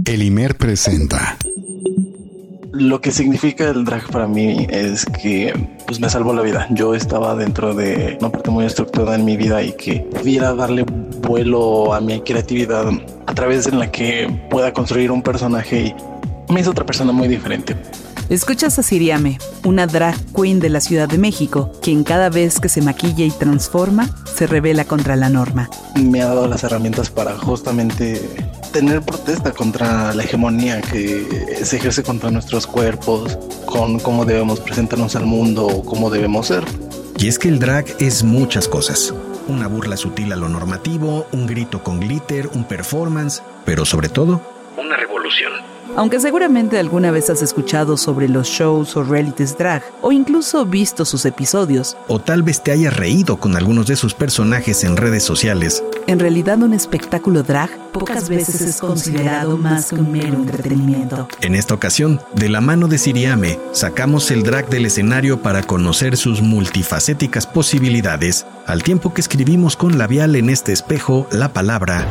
Elimer presenta. Lo que significa el drag para mí es que pues me salvó la vida. Yo estaba dentro de una parte muy estructurada en mi vida y que pudiera darle vuelo a mi creatividad a través en la que pueda construir un personaje y me hizo otra persona muy diferente. Escuchas a Siriame, una drag queen de la Ciudad de México, quien cada vez que se maquilla y transforma, se rebela contra la norma. Me ha dado las herramientas para justamente tener protesta contra la hegemonía que se ejerce contra nuestros cuerpos, con cómo debemos presentarnos al mundo o cómo debemos ser. Y es que el drag es muchas cosas. Una burla sutil a lo normativo, un grito con glitter, un performance, pero sobre todo, una revolución. Aunque seguramente alguna vez has escuchado sobre los shows o realities drag, o incluso visto sus episodios, o tal vez te hayas reído con algunos de sus personajes en redes sociales, en realidad un espectáculo drag pocas veces es considerado más que un mero entretenimiento. En esta ocasión, de la mano de Siriame, sacamos el drag del escenario para conocer sus multifacéticas posibilidades, al tiempo que escribimos con labial en este espejo la palabra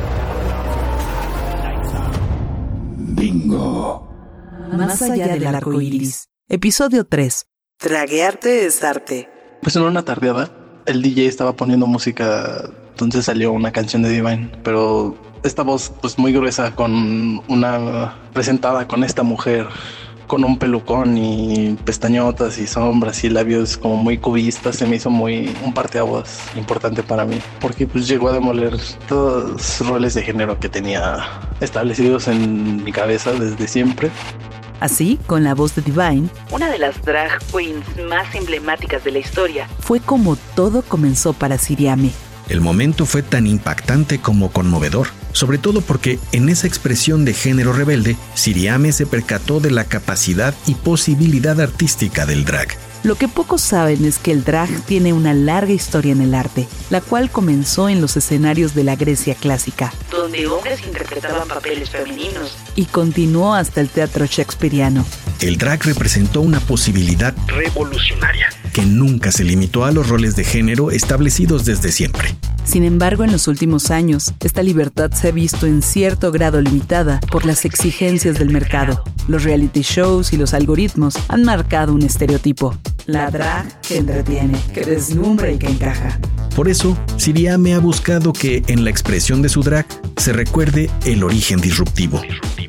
Bingo. Más allá del arco iris. Episodio 3. Draguearte es arte. Pues en una tardeada, el DJ estaba poniendo música, entonces salió una canción de Divine, pero esta voz pues muy gruesa con una presentada con esta mujer con un pelucón y pestañotas y sombras y labios como muy cubistas, se me hizo muy un parteaguas importante para mí, porque pues llegó a demoler todos los roles de género que tenía establecidos en mi cabeza desde siempre. Así, con la voz de Divine, una de las drag queens más emblemáticas de la historia, fue como todo comenzó para Siriame. El momento fue tan impactante como conmovedor, sobre todo porque en esa expresión de género rebelde, Siriame se percató de la capacidad y posibilidad artística del drag. Lo que pocos saben es que el drag tiene una larga historia en el arte, la cual comenzó en los escenarios de la Grecia clásica, donde hombres interpretaban papeles femeninos, y continuó hasta el teatro shakespeariano. El drag representó una posibilidad revolucionaria que nunca se limitó a los roles de género establecidos desde siempre. Sin embargo, en los últimos años, esta libertad se ha visto en cierto grado limitada por las exigencias del mercado. Los reality shows y los algoritmos han marcado un estereotipo. La drag que entretiene, que deslumbra y que encaja. Por eso, Siriame ha buscado que en la expresión de su drag se recuerde el origen disruptivo.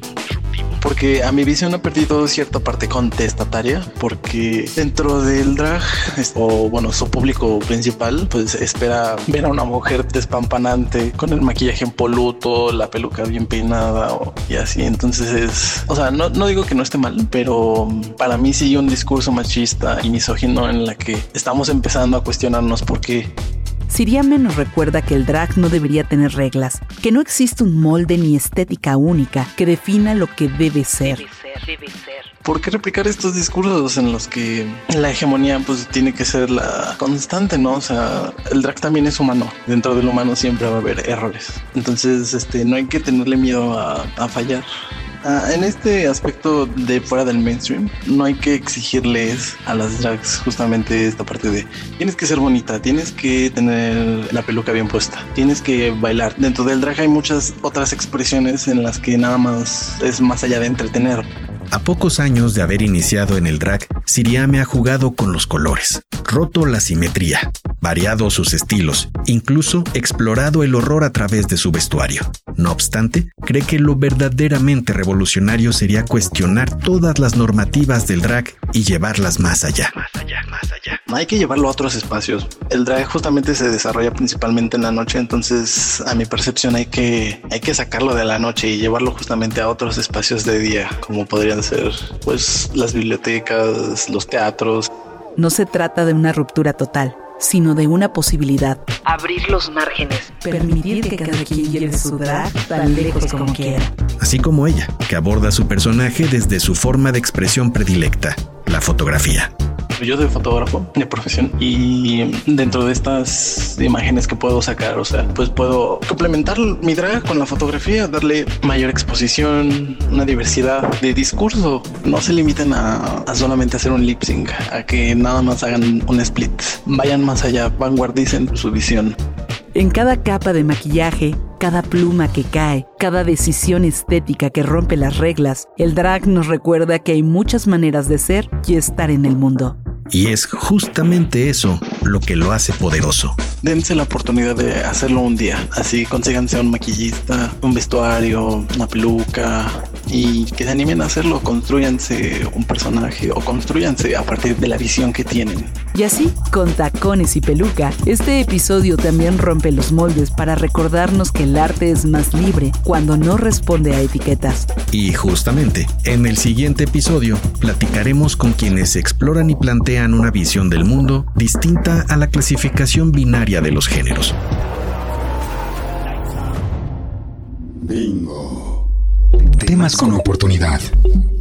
Porque a mi visión ha perdido cierta parte contestataria, porque dentro del drag, o bueno, su público principal, pues espera ver a una mujer despampanante con el maquillaje en poluto, la peluca bien peinada y así. Entonces es, o sea, no digo que no esté mal, pero para mí sigue un discurso machista y misógino en la que estamos empezando a cuestionarnos por qué. Siriame nos recuerda que el drag no debería tener reglas, que no existe un molde ni estética única que defina lo que debe ser. ¿Por qué replicar estos discursos en los que la hegemonía pues tiene que ser la constante, ¿no? O sea, el drag también es humano. Dentro del humano siempre va a haber errores. Entonces, no hay que tenerle miedo a fallar. En este aspecto de fuera del mainstream, no hay que exigirles a las drags justamente esta parte de tienes que ser bonita, tienes que tener la peluca bien puesta, tienes que bailar. Dentro del drag hay muchas otras expresiones en las que nada más es más allá de entretener. A pocos años de haber iniciado en el drag, Siriame ha jugado con los colores, roto la simetría, variado sus estilos, incluso explorado el horror a través de su vestuario. No obstante, cree que lo verdaderamente revolucionario sería cuestionar todas las normativas del drag y llevarlas más allá. Hay que llevarlo a otros espacios. El drag justamente se desarrolla principalmente en la noche, entonces a mi percepción hay que sacarlo de la noche y llevarlo justamente a otros espacios de día, como podrían ser pues las bibliotecas, los teatros. No se trata de una ruptura total, sino de una posibilidad. Abrir los márgenes, permitir que cada quien lleve su drag tan lejos como quiera. Así como ella, que aborda su personaje desde su forma de expresión predilecta, la fotografía. Yo soy fotógrafo de profesión y dentro de estas imágenes que puedo sacar, o sea, pues puedo complementar mi drag con la fotografía, darle mayor exposición, una diversidad de discurso. No se limiten a solamente hacer un lip sync, a que nada más hagan un split. Vayan más allá, vanguardicen su visión. En cada capa de maquillaje, cada pluma que cae, cada decisión estética que rompe las reglas, el drag nos recuerda que hay muchas maneras de ser y estar en el mundo. Y es justamente eso lo que lo hace poderoso. Dense la oportunidad de hacerlo un día. Así consíganse un maquillista, un vestuario, una peluca y que se animen a hacerlo. Constrúyanse un personaje o constrúyanse a partir de la visión que tienen. Y así, con tacones y peluca, este episodio también rompe los moldes para recordarnos que el arte es más libre cuando no responde a etiquetas. Y justamente, en el siguiente episodio, platicaremos con quienes exploran y plantean una visión del mundo distinta a la clasificación binaria de los géneros. Bingo. Temas con oportunidad.